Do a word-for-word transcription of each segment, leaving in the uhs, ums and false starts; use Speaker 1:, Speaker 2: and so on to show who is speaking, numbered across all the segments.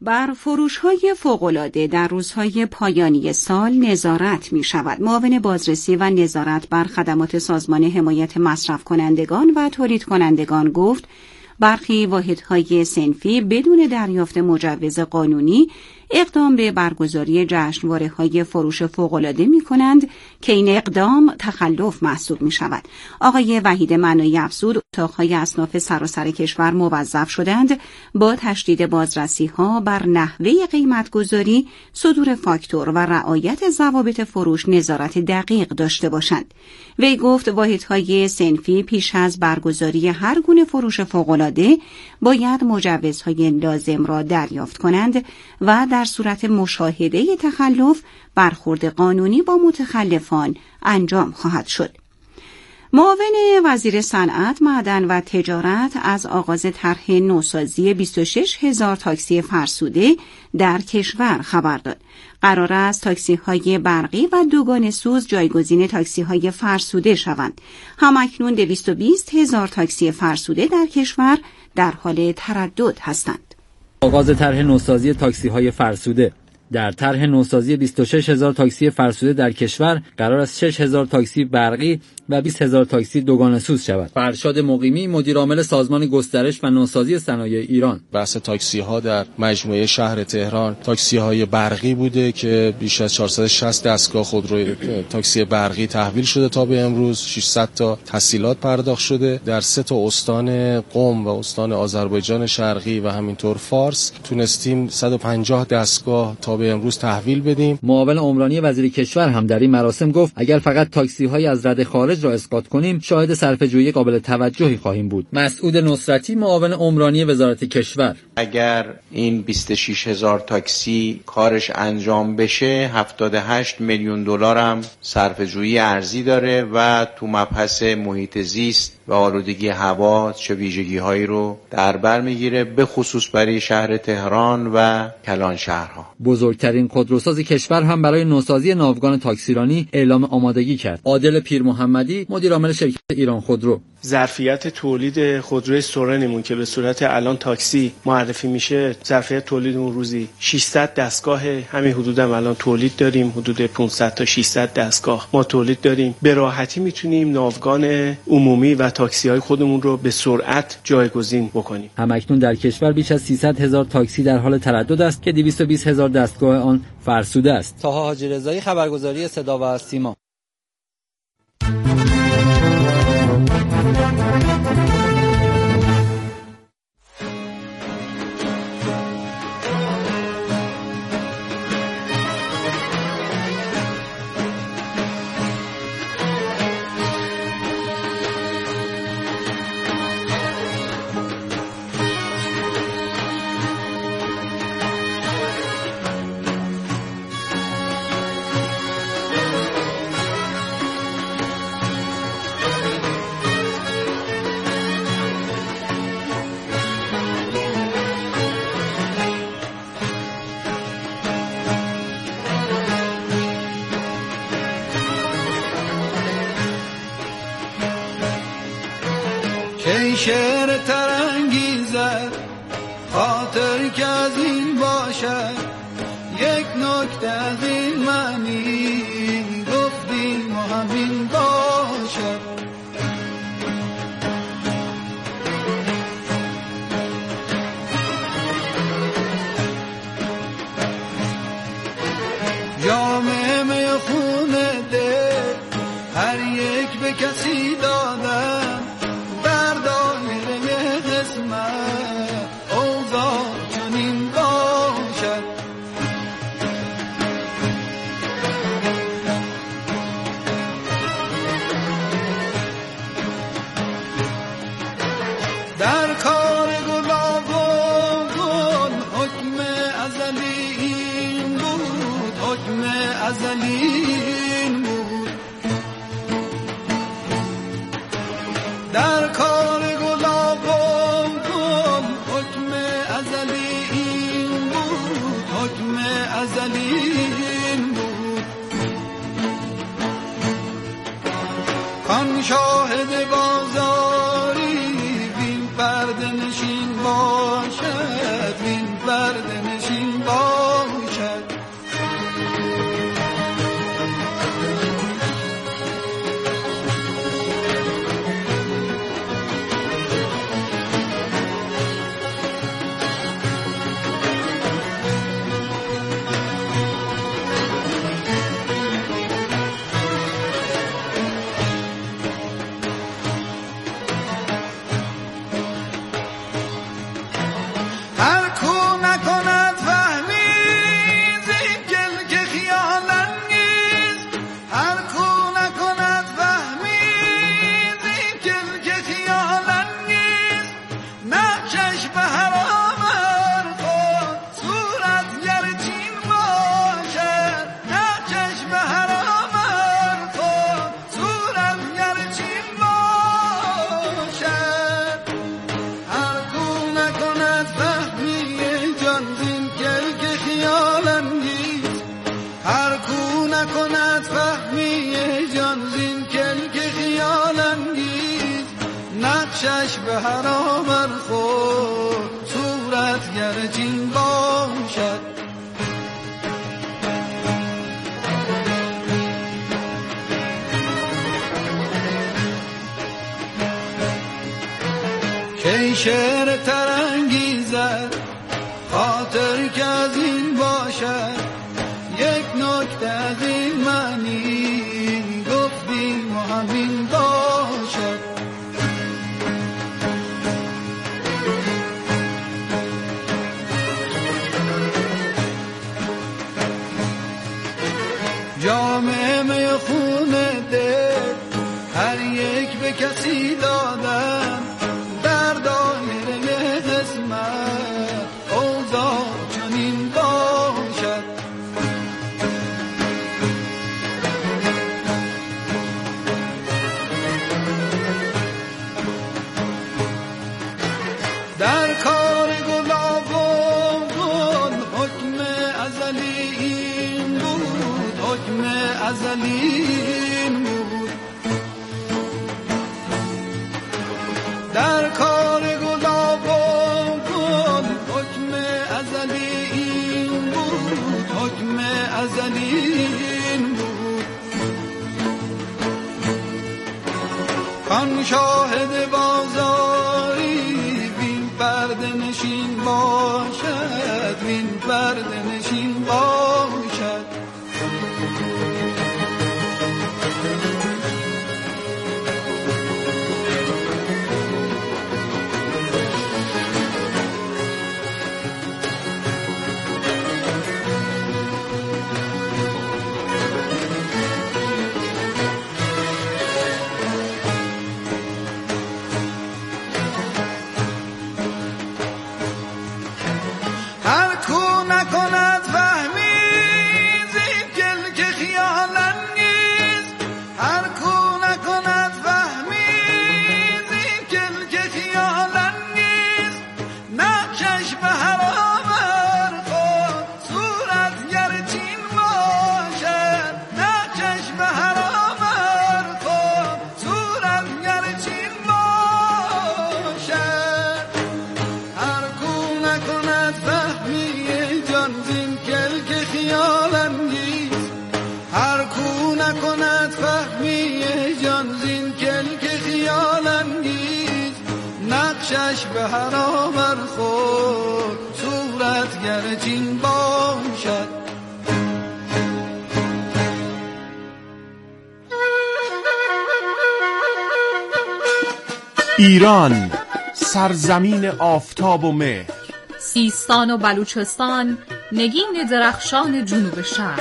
Speaker 1: بر فروش‌های فوق‌العاده در روزهای پایانی سال نظارت می‌شود. معاون بازرسی و نظارت بر خدمات سازمان حمایت مصرف کنندگان و تولید کنندگان گفت برخی واحدهای صنفی بدون دریافت مجوز قانونی اقدام به برگزاری جشنواره‌های فروش فوق‌العاده می‌کنند که این اقدام تخلف محسوب می‌شود. آقای وحید منایی افزود اتاق‌های اصناف سراسر کشور موظف شدند با تشدید بازرسی‌ها بر نحوه قیمت‌گذاری، صدور فاکتور و رعایت ضوابط فروش نظارت دقیق داشته باشند. وی گفت واحدهای صنفی پیش از برگزاری هر گونه فروش فوق‌العاده باید مجوزهای لازم را دریافت کنند و در صورت مشاهده تخلف برخورد قانونی با متخلفان انجام خواهد شد. معاون وزیر صنعت، معدن و تجارت از آغاز طرح نوسازی بیست و شش هزار تاکسی فرسوده در کشور خبر داد. قرار است تاکسی‌های برقی و دوگانه سوز جایگزین تاکسی‌های فرسوده شوند. همکنون دویست و بیست هزار تاکسی فرسوده در کشور در حال تردد هستند.
Speaker 2: آغاز طرح نوسازی تاکسی‌های فرسوده. در طرح نوسازی بیست و شش هزار تاکسی فرسوده در کشور قرار است شش هزار تاکسی برقی و بیست هزار تاکسی دوگانه سوز شود. فرشاد مقیمی، مدیر عامل سازمان گسترش و نوسازی صنایع ایران:
Speaker 3: بحث تاکسی ها در مجموعه شهر تهران تاکسی های برقی بوده که بیش از چهارصد و شصت دستگاه خودروی تاکسی برقی تحویل شده تا به امروز. ششصد تا تسهیلات پرداخت شده. در سه تا استان قم و استان آذربایجان شرقی و همینطور فارس تونستیم صد و پنجاه دستگاه تا به امروز تحویل بدیم.
Speaker 2: معاون عمرانی وزیر کشور هم در این مراسم گفت اگر فقط تاکسی های از رده خارج را اسقاط کنیم شاهد صرفه‌جویی قابل توجهی خواهیم بود. مسعود نصرتی، معاون عمرانی وزارت کشور:
Speaker 4: اگر این بیست و شش هزار تاکسی کارش انجام بشه هفتاد و هشت میلیون دلار هم صرفه‌جویی ارزی داره و تو مبحث محیط زیست و آلودگی هوا چه ویژگی‌هایی رو در بر میگیره، به خصوص برای شهر تهران و کلان شهرها.
Speaker 2: بزرگترین خودروساز کشور هم برای نوسازی ناوگان تاکسیرانی اعلام آمادگی کرد. عادل پیر محمدی، مدیر عامل شرکت ایران خودرو:
Speaker 5: ظرفیت تولید خودروی سورنمون که به صورت الان تاکسی معرفی میشه، ظرفیت تولید اون روزی ششصد دستگاه، همین حدود هم الان تولید داریم، حدود پانصد تا ششصد دستگاه ما تولید داریم. به راحتی میتونیم ناوگان عمومی و تاکسی های خودمون رو به سرعت جایگزین بکنیم.
Speaker 2: همکنون در کشور بیش از سیصد هزار تاکسی در حال تردد است که دویست و بیست هزار دستگاه آن فرسوده است. طه حاجی رضایی، خبرگزاری صدا و سیما.
Speaker 6: که شعر ترانگیزد خاطر که از این باشد، یک نکته از این معنی گفتیم و همین باشد. جامعه می خونه ده هر یک به کسی دادن، در دایره قسمت اوضاع چنین باشد. در کار گلابون حکم ازلی این بود، حکم ازلی این بود. در کار گلابون حکم ازلی این بود، حکم ازلی این بود. کان شاهد بازاری بین پرده نشین باشد، بین پرده نشین هر کو نکند فهمی جان زین کلک خیال انگیز نقشش به هر آور خود صورتگر چین باشد. کی شعر ترانگیزد خاطر که از این باشد، یک نکته از این معنی گفتیم و همین باشد. جامعه می خون دل هر یک به کسی دادن، در دایره قسمت اوضاع چنین باشد. در کار گلابان حکم ازلی این بود، حکم ازلی این بود. در کار گلابان حکم ازلی این بود، حکم ازلی این بود. کان شاهد بازاری بین پرده نشین باشد، بین پرده نشین باشد. هر کو نکند فهمی زین کلک خیال انگیز، هر کو نکند فهمی زین کلک خیال انگیز نقشش به هر آور خود صورتگر چین باشد، نقشش به هر آور خود صورتگر چین باشد. هر کو نکند فهمی جان زین کلک خیال انگیز، هر کو نکند فهمی جان زین کلک خیال انگیز نقشش به هر آور خود صورتگر چین باشد.
Speaker 7: ایران سرزمین آفتاب و مهر،
Speaker 8: سیستان و بلوچستان نگین درخشان جنوب شرق،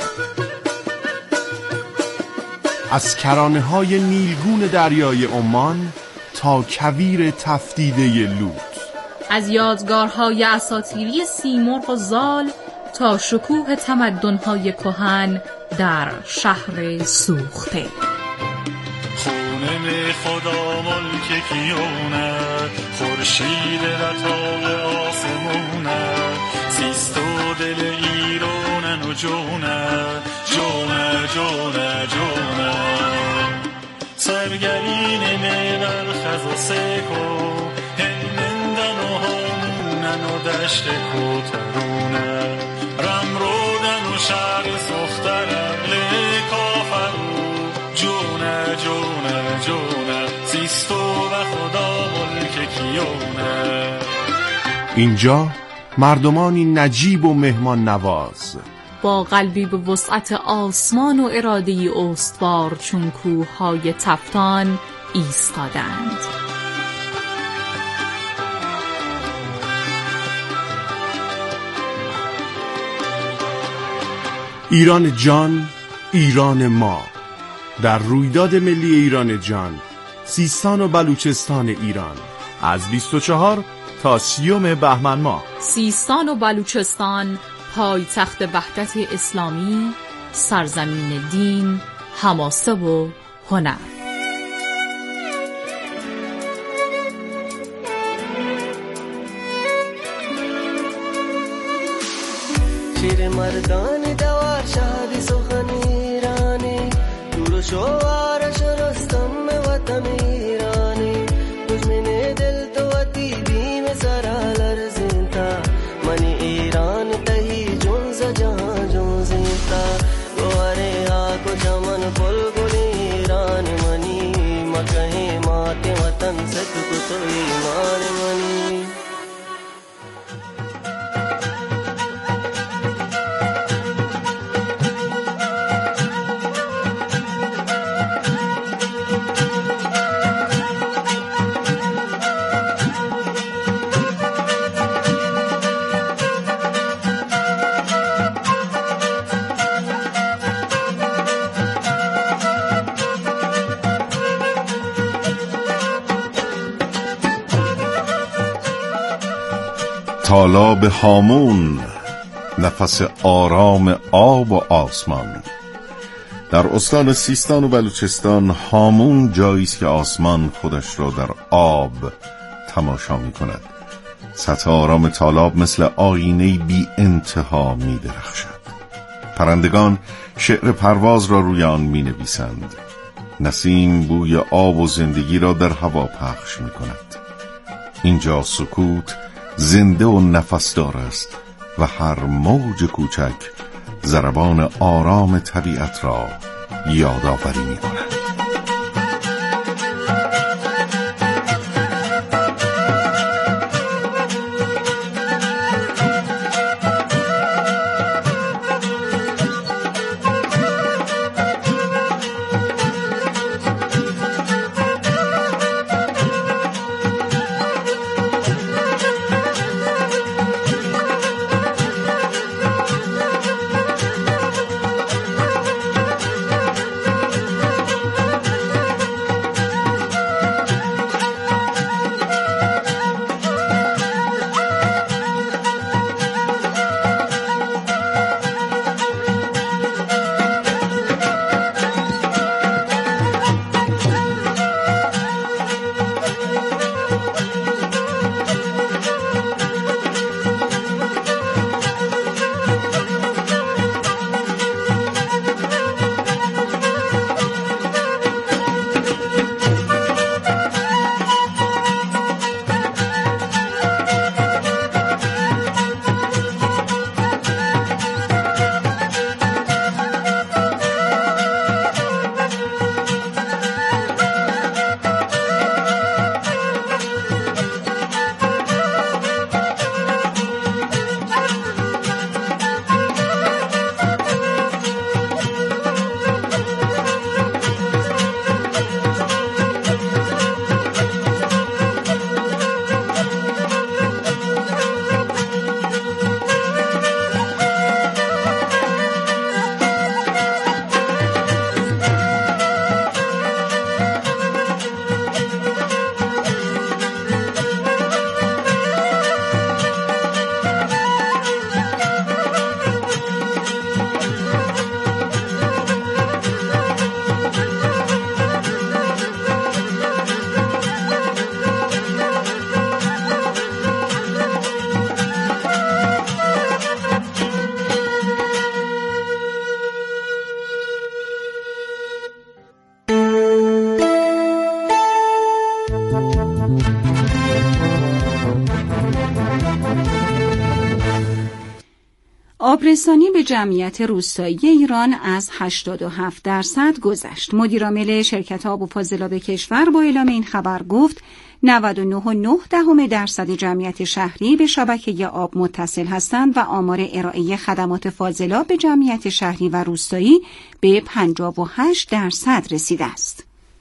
Speaker 7: از کرانه‌های نیلگون دریای عمان تا کویر تفدیده لوط،
Speaker 8: از یادگارهای اساطیری سیمرغ و زال تا شکوه تمدن‌های کهن در شهر سوخته.
Speaker 9: خونه خدا ملک کیونه، خورشید رتاق آسمونه، سیست و دل ایرانن و جونه، جونه جونه جونه. سرگرین میدر خز و سکو، هلمندن و هامونن و دشت کوترونه، رم رودن و شهر سختر اهل کافرو، جونه جونه جونه، سیستو و خدا ملک کیونه.
Speaker 7: اینجا مردمانی نجیب و مهمان نواز،
Speaker 8: با قلبی به وسعت آسمان و اراده‌ای استوار چون کوه‌های تفتان ایستادند.
Speaker 7: ایران جان، ایران ما، در رویداد ملی ایران جان، سیستان و بلوچستان ایران، از بیست و چهار تا سیوم بهمن ماه.
Speaker 8: سیستان و بلوچستان پایتخت وحدت اسلامی، سرزمین دین، حماسه و هنر.
Speaker 10: شیر مردان دوار شادی سو
Speaker 7: تالاب هامون، نفس آرام آب و آسمان. در استان سیستان و بلوچستان هامون جایی است که آسمان خودش را در آب تماشا می کند. سطح آرام تالاب مثل آینه بی انتها می درخشد. پرندگان شعر پرواز را روی آن می نویسند. نسیم بوی آب و زندگی را در هوا پخش می کند. اینجا سکوت زنده و نفسدار است و هر موج کوچک ضربان آرام طبیعت را یادآوری می کند.
Speaker 1: آبرسانی به جمعیت روستایی ایران از هشتاد و هفت درصد گذشت. مدیرعامل شرکت آب و فاضلاب کشور با اعلام این خبر گفت نود و نه و نه دهم درصد جمعیت شهری به شبکه آب متصل هستند و آمار ارائه خدمات فاضلاب به جمعیت شهری و روستایی به پنجاه و هشت درصد رسیده است.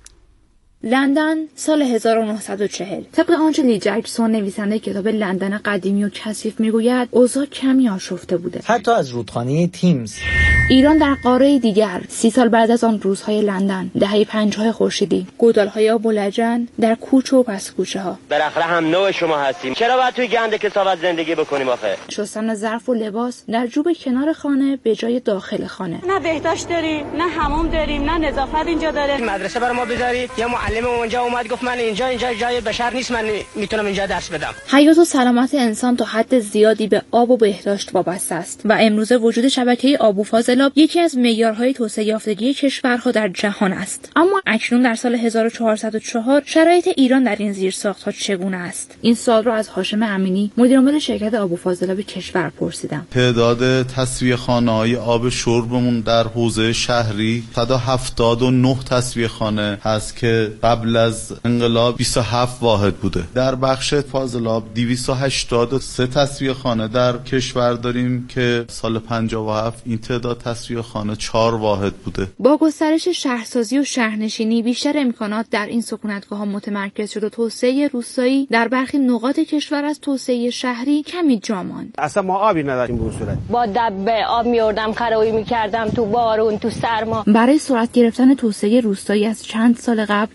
Speaker 10: لندن سال هزار و نهصد و چهل. طبق آنچه لی جکسون نویسنده کتاب لندن قدیمی و کثیف میگوید اوضاع کمی آشفته بوده،
Speaker 11: حتی از رودخانه تیمز.
Speaker 10: ایران در قاره دیگر سی سال بعد از آن روزهای لندن، دهه پنجاه خورشیدی، گودال‌های آب و لجن در کوچه و پس کوچه ها.
Speaker 12: بالاخره هم نوع شما هستیم، چرا باید توی گند کثافت زندگی بکنیم آخه؟
Speaker 10: شستن ظرف و لباس در جوب کنار خانه به جای داخل خانه.
Speaker 13: نه بهداشت داریم، نه حموم داریم، نه نظافت اینجا داره.
Speaker 12: مدرسه برای ما بذارید، یا معلم اونجا اومد گفت من اینجا اینجا جای بشر نیست، من میتونم اینجا درس بدم.
Speaker 10: حیات و سلامت انسان تا حد زیادی به آب و بهداشت وابسته است و امروزه وجود شبکه آب و فاضلاب یکی از معیارهای توسعه یافتگی کشورها در جهان است. اما اکنون در سال هزار و چهارصد و چهار شرایط ایران در این زیرساخت‌ها چگونه است؟ این سوال را از هاشم امینی، مدیرعامل شرکت آب و فاضلاب کشور پرسیدم.
Speaker 14: تعداد تصفیه خانه‌های آب شربمون در حوزه شهری صد و هفتاد و نه تصفیه خانه هست که قبل از انقلاب بیست و هفت واحد بوده. در بخش فاضلاب دویست و هشتاد و سه تصفیه خانه در کشور داریم که سال پنجاه و هفت این تعداد تصفیه خانه چهار واحد بوده.
Speaker 10: با گسترش شهرسازی و شهرنشینی بیشتر امکانات در این سکونتگاه‌ها متمرکز شد و توسعه روستایی در برخی نقاط کشور از توسعه شهری کمی جا ماند.
Speaker 15: اصلا ما آبی نداریم به صورت.
Speaker 13: با دبه آب میوردم، خروی میکردم تو بارون، تو سرما.
Speaker 10: برای سرعت گرفتن توسعه روستایی از چند سال قبل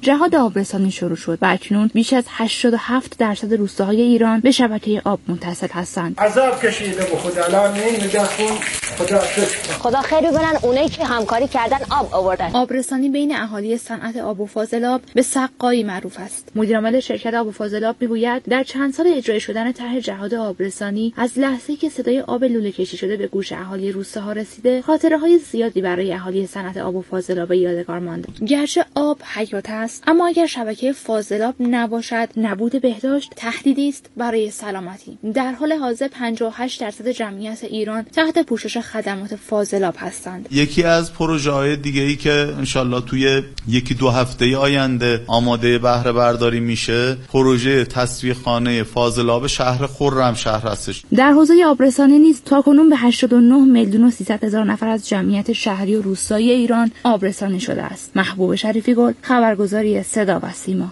Speaker 10: جهاد آبرسانی شروع شد و اکنون بیش از هشتاد و هفت درصد روستاهای ایران به شبکه آب متصل هستند.
Speaker 15: عذاب کشیده به خدا، الان نگاه کن، خدا
Speaker 16: خدا خیری کنن اونایی که همکاری کردن آب آوردن.
Speaker 10: آبرسانی بین اهالی صنعت آب و فاضلاب به سقایی معروف است. مدیر عامل شرکت آب و فاضلاب میگوید در چند سال اجرای شدن طرح جهاد آبرسانی از لحظه‌ای که صدای آب لوله کشی شده به گوش اهالی روستاها رسیده، خاطره‌های زیادی برای اهالی صنعت آب و فاضلاب یادگار مانده. گرچه آب حیات است، اما اگر شبکه فاضلاب نباشد، نبود بهداشت تهدیدی است برای سلامتی. در حال حاضر پنجاه و هشت درصد جمعیت ایران تحت پوشش خدمات فاضلاب هستند.
Speaker 14: یکی از پروژه‌های دیگه‌ای که انشالله توی یکی دو هفته آینده آماده بهره برداری میشه، پروژه تصفیه‌خانه فاضلاب شهر خرمشهر هستش.
Speaker 10: در حوزه آبرسانی نیز تاکنون به هشتاد و نه میلیون و سیصد هزار نفر از جمعیت شهری و روستایی ایران آبرسانی شده است. محبوب شریفی گل، خبرگزاری صدا و سیما.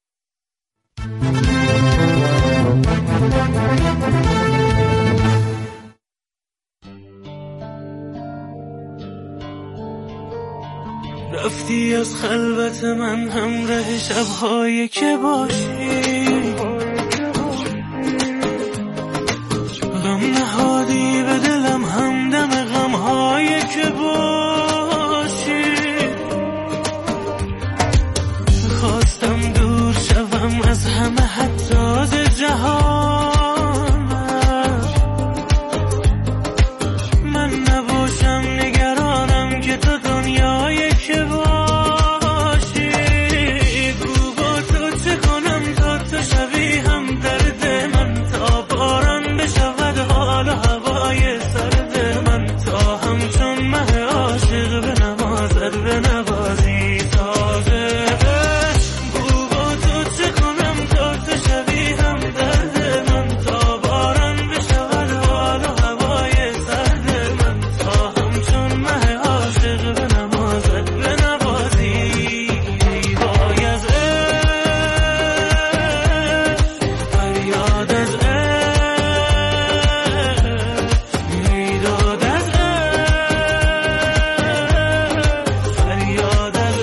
Speaker 17: رفتی از خلوت من همراه شب‌هایی که باشی، غم نهادی به دلم همدم غم‌هایی که باشی. خواستم دور شوم از همه حتی از جهان، من نباشم نگرانم که تو دنیایی که باشی. گو با تو چه کنم تا تو شوی هم درد من، تا باران بشود حال و هوای سرد من، تا همچون مه عاشق به نمازت به نوازی تازه. گو با تو چه کنم تا تو شوی هم درد من، تا باران بشود حال و هوای سرد من، تا همچون مه عاشق به نمازت به نوازی. وای از فریاد از میداد از فریاد از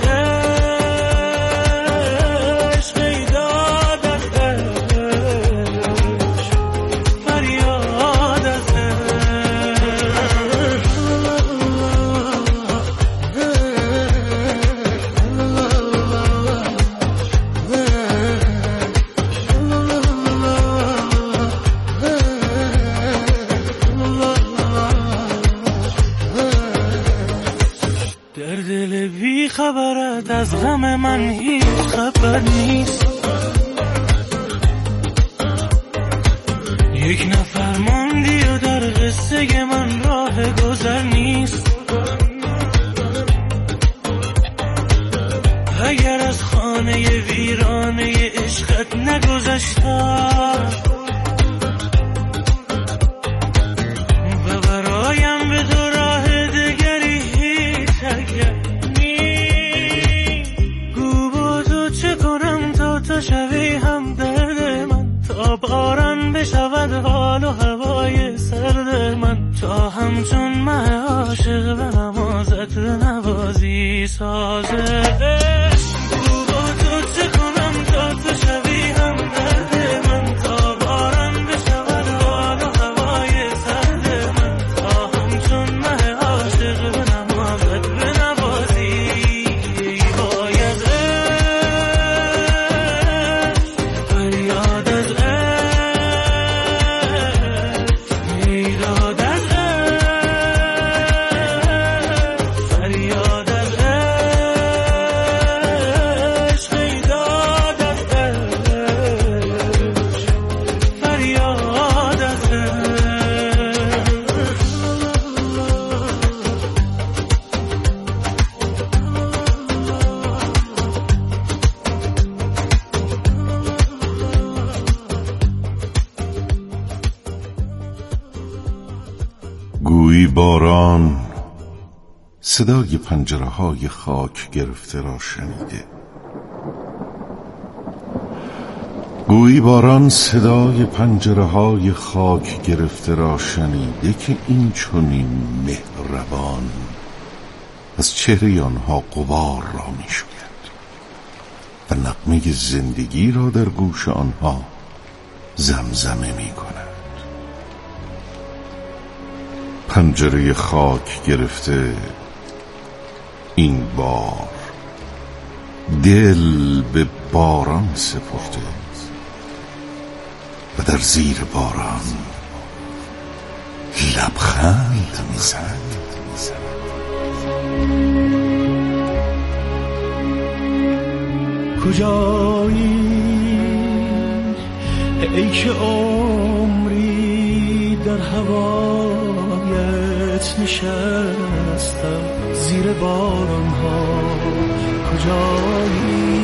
Speaker 17: عشق، میداد از فریاد از در دل بی خبرت از غم من هیچ خبر نیست. یک نفر ماندی و در قصه من راه گذر نیست. اگر از خانه ویرانه عشقت نگذشتم و برایم به تو راه دگری هیچ اگر نیست. گو با تو چه کنم تا تو شوی هم درد من، تا باران بشود حال و هوای سرد من، تا همچون مه عاشق به نمازت به نوازی سازه. گو با تو چه کنم تا تو شوی هم درد من، تا باران بشود حال و هوای سرد من، تا همچون مه عاشق به نمازت به نوازی. وای از فریاد از میداد از فریاد از عشق، میداد از فریاد از
Speaker 18: گویی باران صدای پنجره های خاک گرفته را شنیده، گویی باران صدای پنجره های خاک گرفته را شنیده که این چنین مهربان از چهره آنها غبار را می شوید. نغمه زندگی را در گوش آنها زمزمه می کند. پنجره خاک گرفته این بار دل به باران سپرده و در زیر باران لبخند می‌زند.
Speaker 17: کجایی ای که عمری در هوایت نشستم زیر باران ها؟ کجایی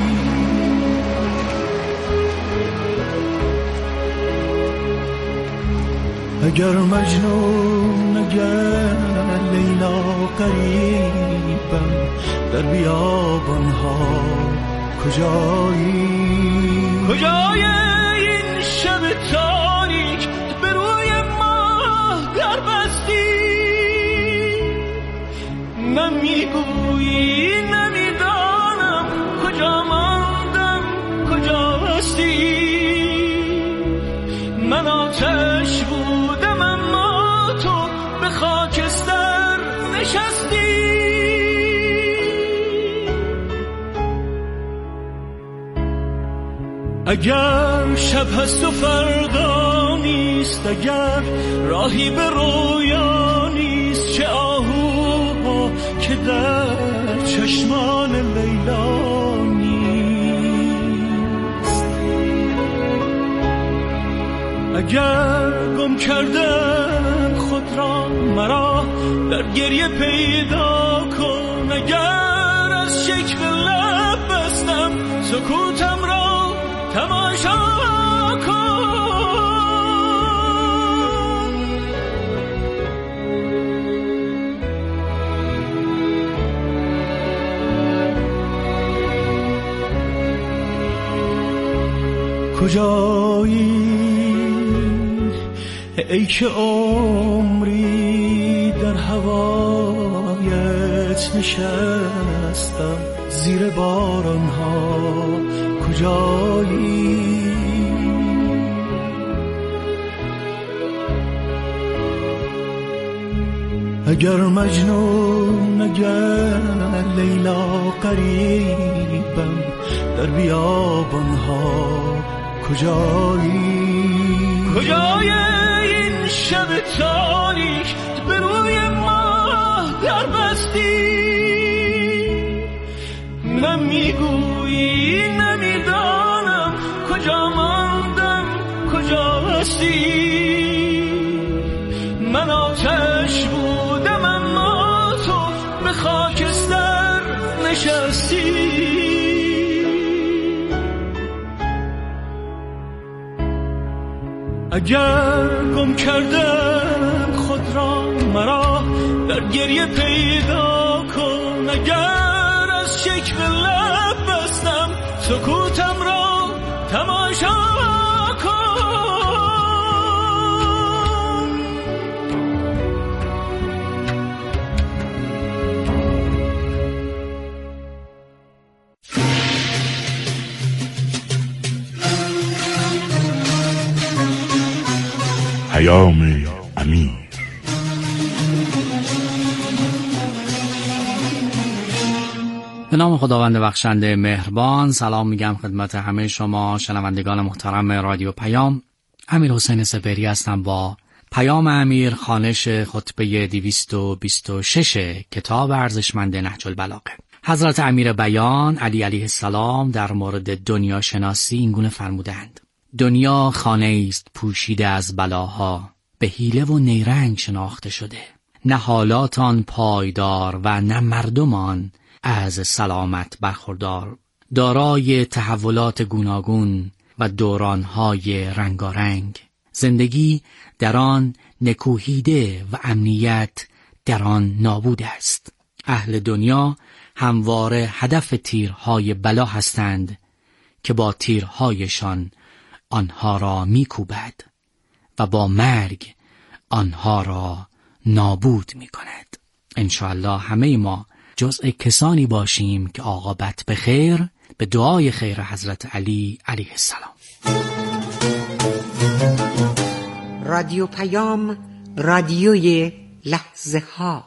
Speaker 17: اگر مجنون اگر لیلا قریبم در بیابان ها؟ کجایی کجای این شب تاریک به روی ماه در بستی؟ نمیگویی نمیدانم کجا ماندم کجا هستی؟ من آتش بودم اما تو به خاکستر نشستی. اگر شب هست و فردا نیست، اگر راهی به رویا نیست، چه آهوها که در چشمان لیلا نیست. اگر گم کردم خود را مرا در گریه پیدا کن، اگر از شکل لب بستم سکوتم را تماشا کن. کجایی ای که عمری در هوایت نشستم زیر باران ها؟ کجایی اگر مجنون اگر لیلا قریبم در بیابان ها؟ کجایی کجای این شب تاریک به روی ماه در بستی؟ نمیگویی نمیدانم کجا ماندم کجا هستی؟ من آتش بودم اما تو به خاکستر نشستی. اگر گم کردم خود را مرا در گریه پیدا کن، اگر از شکل لب بستم سکوتم را تماشا کن.
Speaker 18: پیام امیر.
Speaker 19: به نام خداوند بخشنده مهربان. سلام میگم خدمت همه شما شنوندگان محترم رادیو پیام. امیر حسین سپهری هستم با پیام امیر، خوانش خطبه دویست و بیست و شش کتاب ارزشمند نهج البلاغه. حضرت امیر بیان علی علیه السلام در مورد دنیا شناسی اینگونه فرمودند: دنیا خانه است پوشیده از بلاها، به حیله و نیرنگ شناخته شده، نه حالات آن پایدار و نه مردمان از سلامت برخوردار، دارای تحولات گوناگون و دورانهای رنگارنگ. زندگی در آن نکوهیده و امنیت در آن نابود است. اهل دنیا همواره هدف تیرهای بلا هستند که با تیرهایشان آنها را میکوبد و با مرگ آنها را نابود میکند. انشاءالله همه ما جزء کسانی باشیم که عاقبت به خیر به دعای خیر حضرت علی علیه السلام.
Speaker 20: رادیو پیام، رادیوی لحظه ها.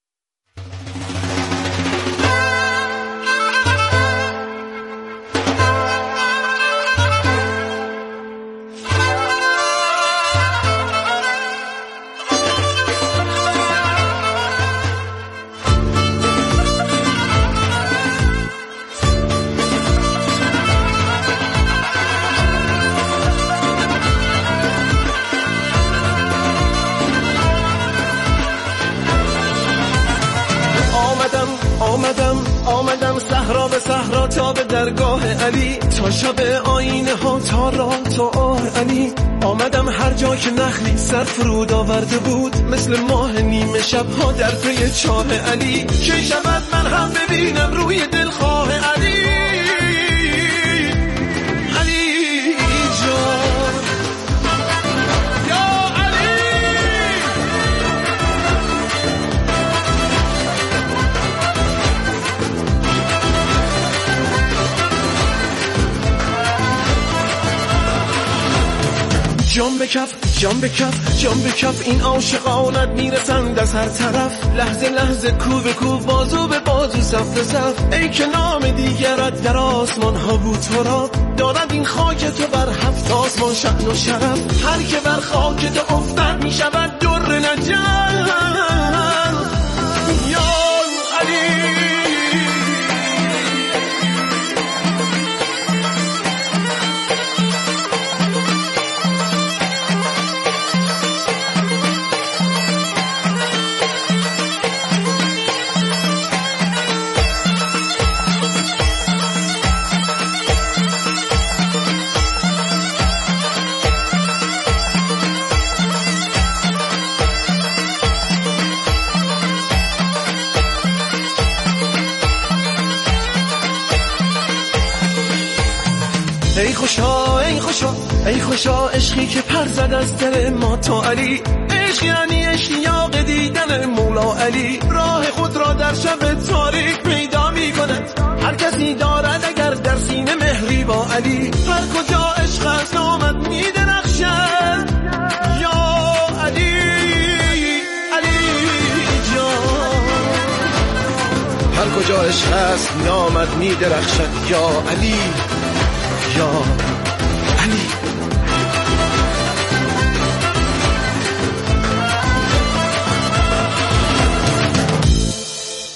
Speaker 21: صحرا تا به درگاه علی، تا شب آینه ها تا راه تا آه علی. آمدم هر جا که نخلی سر فرود آورده بود، مثل ماه نیمه شب ها در پی چاه علی. کی شود من هم ببینم روی دلخواه علی. علی جان یا علی. جان به کف جان به کف جان به کف، این عاشقانت میرسند از هر طرف. لحظه لحظه کو به کو، بازو به بازو، صف به صف. ای که نام دیگرت در آسمان ها بود تو را، دارد این خاک تو بر هفت آسمان شأن و شرف. هر که بر خاک تو افتد میشود در نجات. یا علی ای خوشا ای خوشا ای خوشا، عشقی که پر زد از دل ما تا علی. عشق یعنی اشتیاق دیدن مولا علی. راه خود را در شب تاریک پیدا می کند هر کسی دارد اگر در سینه مهری با علی. هر کجا عشق است آمد می درخشد. یا علی علی جان، هر کجا عشق است می آمد می درخشد. یا علی یا علی.